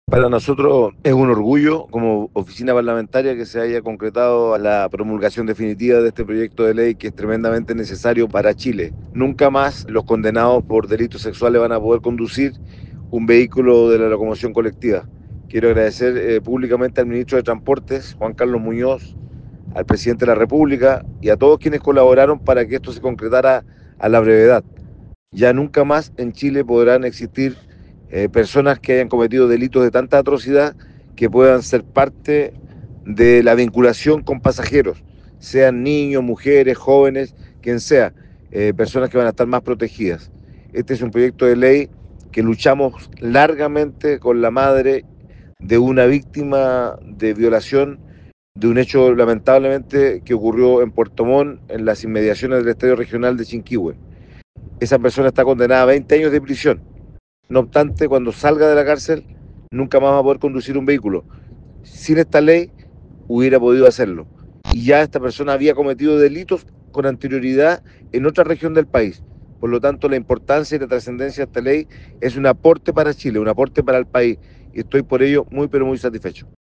Para nosotros es un orgullo como oficina parlamentaria que se haya concretado la promulgación definitiva de este proyecto de ley que es tremendamente necesario para Chile. Nunca más los condenados por delitos sexuales van a poder conducir un vehículo de la locomoción colectiva. Quiero agradecer públicamente al ministro de Transportes, Juan Carlos Muñoz, al presidente de la República y a todos quienes colaboraron para que esto se concretara a la brevedad. Ya nunca más en Chile podrán existir personas que hayan cometido delitos de tanta atrocidad que puedan ser parte de la vinculación con pasajeros, sean niños, mujeres, jóvenes, quien sea, personas que van a estar más protegidas. Este es un proyecto de ley que luchamos largamente con la madre de una víctima de violación de un hecho lamentablemente que ocurrió en Puerto Montt, en las inmediaciones del Estadio Regional de Chinquihue. Esa persona está condenada a 20 años de prisión. No obstante, cuando salga de la cárcel, nunca más va a poder conducir un vehículo. Sin esta ley, hubiera podido hacerlo. Y ya esta persona había cometido delitos con anterioridad en otra región del país. Por lo tanto, la importancia y la trascendencia de esta ley es un aporte para Chile, un aporte para el país. Y estoy por ello muy, pero muy satisfecho.